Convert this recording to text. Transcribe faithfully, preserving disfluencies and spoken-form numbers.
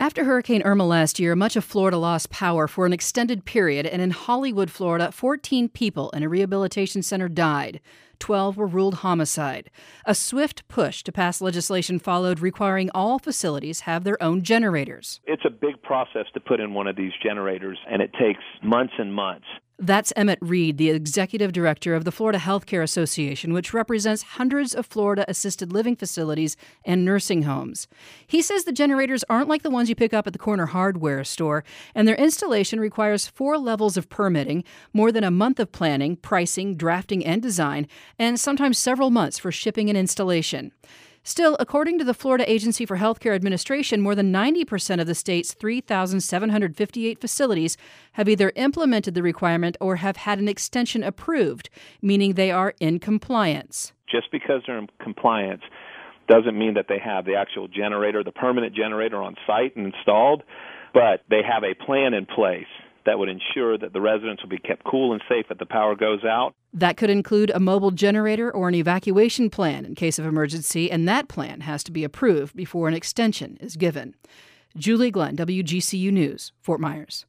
After Hurricane Irma last year, much of Florida lost power for an extended period, and in Hollywood, Florida, fourteen people in a rehabilitation center died. twelve were ruled homicide. A swift push to pass legislation followed, requiring all facilities have their own generators. It's a big process to put in one of these generators, and it takes months and months. That's Emmett Reed, the executive director of the Florida Healthcare Association, which represents hundreds of Florida assisted living facilities and nursing homes. He says the generators aren't like the ones you pick up at the corner hardware store, and their installation requires four levels of permitting, more than a month of planning, pricing, drafting, and design, and sometimes several months for shipping and installation. Still, according to the Florida Agency for Healthcare Administration, more than ninety percent of the state's three thousand seven hundred fifty-eight facilities have either implemented the requirement or have had an extension approved, meaning they are in compliance. Just because they're in compliance doesn't mean that they have the actual generator, the permanent generator on site and installed, but they have a plan in place that would ensure that the residents will be kept cool and safe if the power goes out. That could include a mobile generator or an evacuation plan in case of emergency, and that plan has to be approved before an extension is given. Julie Glenn, W G C U News, Fort Myers.